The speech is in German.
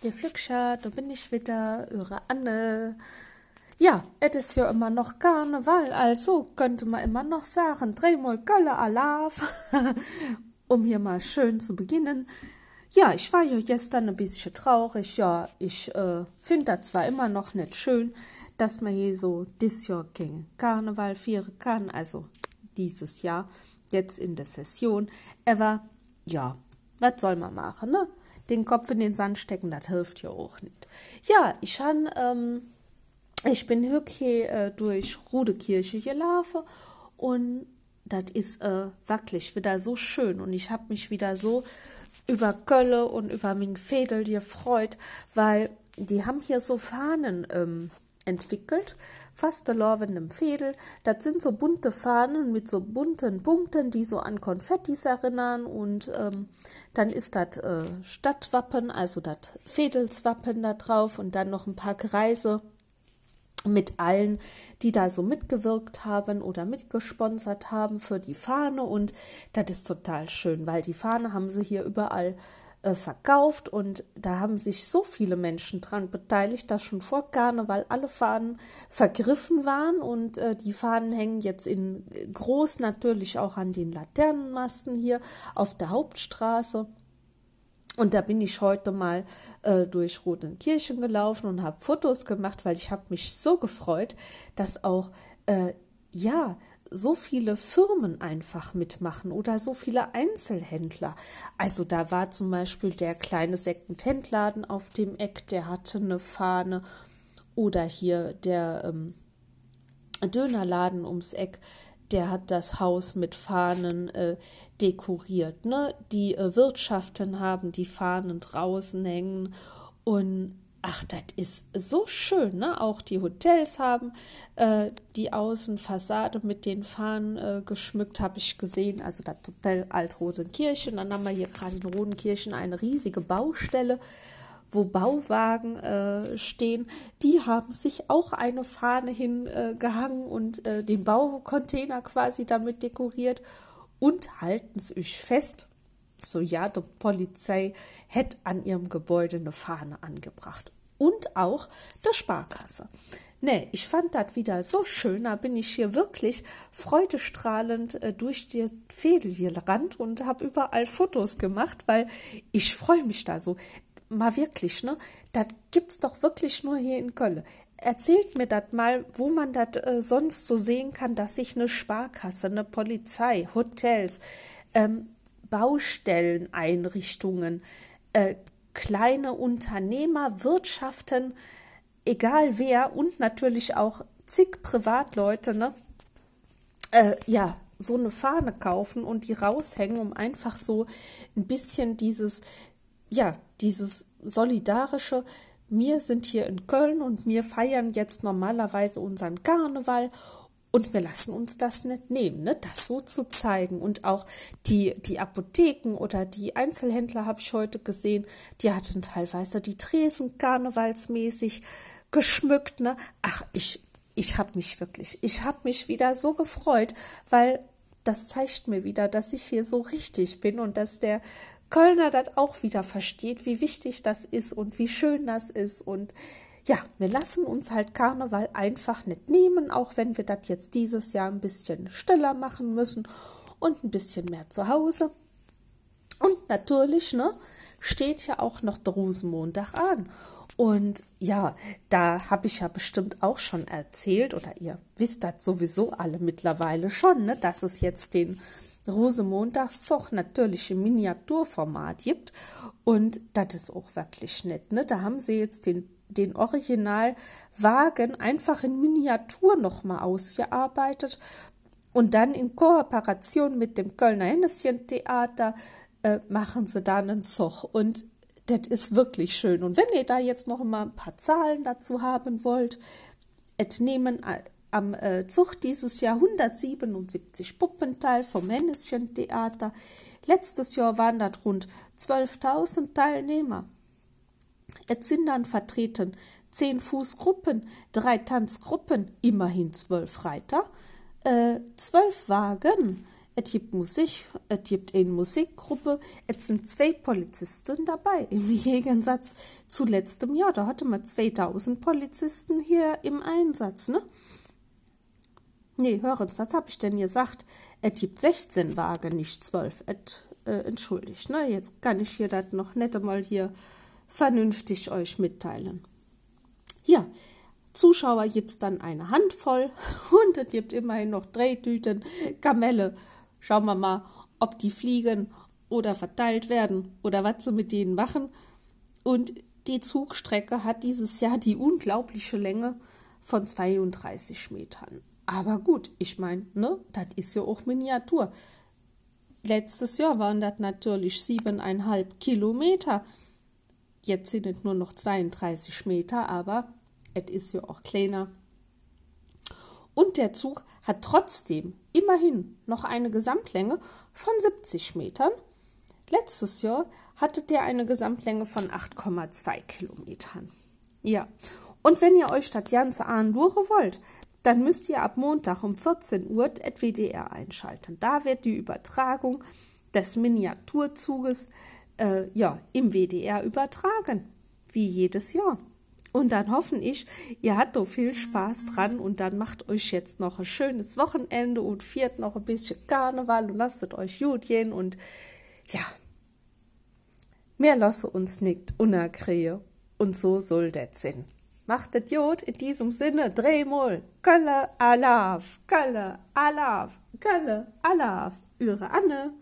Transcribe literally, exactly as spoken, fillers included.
Ihr Glückschat, da bin ich wieder, eure Anne. Ja, es ist ja immer noch Karneval, also könnte man immer noch sagen, dreimal Gölle Alaf, um hier mal schön zu beginnen. Ja, ich war ja gestern ein bisschen traurig, ja, ich äh, finde das zwar immer noch nicht schön, dass man hier so dieses Jahr kein Karneval feiern kann, also dieses Jahr, jetzt in der Session, aber ja, was soll man machen, ne? Den Kopf in den Sand stecken, das hilft ja auch nicht. Ja, ich han, ähm, ich bin hier äh, durch Rudekirche gelaufen und das ist äh, wirklich wieder so schön und ich habe mich wieder so über Kölle und über mein Fädel gefreut, weil die haben hier so Fahnen ähm, entwickelt, fast in im Fädel. Das sind so bunte Fahnen mit so bunten Punkten, die so an Konfettis erinnern und ähm, dann ist das äh, Stadtwappen, also das Fädelswappen da drauf und dann noch ein paar Kreise mit allen, die da so mitgewirkt haben oder mitgesponsert haben für die Fahne und das ist total schön, weil die Fahne haben sie hier überall äh, verkauft und da haben sich so viele Menschen dran beteiligt, dass schon vor Karneval alle Fahnen vergriffen waren und äh, die Fahnen hängen jetzt in groß natürlich auch an den Laternenmasten hier auf der Hauptstraße. Und da bin ich heute mal äh, durch Rodenkirchen gelaufen und habe Fotos gemacht, weil ich habe mich so gefreut, dass auch, äh, ja, so viele Firmen einfach mitmachen oder so viele Einzelhändler. Also da war zum Beispiel der kleine Second-Hand-Laden auf dem Eck, der hatte eine Fahne. Oder hier der ähm, Dönerladen ums Eck, der hat das Haus mit Fahnen äh, dekoriert. Ne? Die äh, Wirtschaften haben die Fahnen draußen hängen und ach, das ist so schön. Ne? Auch die Hotels haben äh, die Außenfassade mit den Fahnen äh, geschmückt, habe ich gesehen. Also das Hotel Alt-Rodenkirchen. Dann haben wir hier gerade in Rodenkirchen eine riesige Baustelle, wo Bauwagen äh, stehen, die haben sich auch eine Fahne hingehangen äh, und äh, den Baucontainer quasi damit dekoriert und halten es euch fest, so ja, die Polizei hätte an ihrem Gebäude eine Fahne angebracht und auch der Sparkasse. Nee, ich fand das wieder so schön, da bin ich hier wirklich freudestrahlend äh, durch die Fädel gerannt und habe überall Fotos gemacht, weil ich freue mich da so. Mal wirklich, ne? Das gibt's doch wirklich nur hier in Köln. Erzählt mir das mal, wo man das äh, sonst so sehen kann, dass sich eine Sparkasse, eine Polizei, Hotels, ähm, Baustelleneinrichtungen, äh, kleine Unternehmer, Wirtschaften, egal wer und natürlich auch zig Privatleute, ne? Äh, ja, so eine Fahne kaufen und die raushängen, um einfach so ein bisschen dieses ja, dieses solidarische, wir sind hier in Köln und wir feiern jetzt normalerweise unseren Karneval und wir lassen uns das nicht nehmen, ne? Das so zu zeigen. Und auch die, die Apotheken oder die Einzelhändler habe ich heute gesehen, die hatten teilweise die Tresen karnevalsmäßig geschmückt, ne? Ach, ich, ich habe mich wirklich, ich habe mich wieder so gefreut, weil das zeigt mir wieder, dass ich hier so richtig bin und dass der Kölner das auch wieder versteht, wie wichtig das ist und wie schön das ist. Und ja, wir lassen uns halt Karneval einfach nicht nehmen, auch wenn wir das jetzt dieses Jahr ein bisschen stiller machen müssen und ein bisschen mehr zu Hause. Und natürlich, ne, steht ja auch noch der Rosenmontag an. Und ja, da habe ich ja bestimmt auch schon erzählt, oder ihr wisst das sowieso alle mittlerweile schon, ne, dass es jetzt den Rosenmontagszug natürlich im Miniaturformat gibt. Und das ist auch wirklich nett, ne? Da haben sie jetzt den, den Originalwagen einfach in Miniatur nochmal ausgearbeitet und dann in Kooperation mit dem Kölner Henneschen-Theater äh, machen sie da einen Zug. Und das ist wirklich schön. Und wenn ihr da jetzt noch mal ein paar Zahlen dazu haben wollt, et nehmen am äh, Zug dieses Jahr hundertsiebenundsiebzig Puppen teil vom Henneschen-Theater. Letztes Jahr waren das rund zwölftausend Teilnehmer. Es sind dann vertreten zehn Fußgruppen, drei Tanzgruppen, immerhin zwölf Reiter, äh, zwölf Wagen, es gibt Musik, es gibt eine Musikgruppe, es sind zwei Polizisten dabei, im Gegensatz zu letztem Jahr, da hatte man zweitausend Polizisten hier im Einsatz, ne? Nee, hören Sie, was habe ich denn gesagt? Es gibt sechzehn Wagen, nicht zwölf. Et, äh, entschuldigt, ne? Jetzt kann ich hier das noch nicht einmal hier vernünftig euch mitteilen. Ja, Zuschauer gibt's dann eine Handvoll und es gibt immerhin noch drei Tüten Kamelle. Schauen wir mal, ob die fliegen oder verteilt werden oder was sie mit denen machen. Und die Zugstrecke hat dieses Jahr die unglaubliche Länge von zweiunddreißig Metern. Aber gut, ich meine, ne, das ist ja auch Miniatur. Letztes Jahr waren das natürlich siebeneinhalb Kilometer. Jetzt sind es nur noch zweiunddreißig Meter, aber es ist ja auch kleiner. Und der Zug hat trotzdem immerhin noch eine Gesamtlänge von siebzig Metern. Letztes Jahr hatte der eine Gesamtlänge von acht Komma zwei Kilometern. Ja, und wenn ihr euch das ganze andurche wollt, dann müsst ihr ab Montag um vierzehn Uhr das W D R einschalten. Da wird die Übertragung des Miniaturzuges äh, ja, im W D R übertragen, wie jedes Jahr. Und dann hoffe ich, ihr habt doch viel Spaß dran und dann macht euch jetzt noch ein schönes Wochenende und feiert noch ein bisschen Karneval und lasst es euch gut gehen und ja, mehr lasse uns nicht unerkriege und so soll das sein. Macht es gut, in diesem Sinne, dreimal, Kölle, Alaf, Kölle, Alaf, Kölle, Alaf, eure Anne.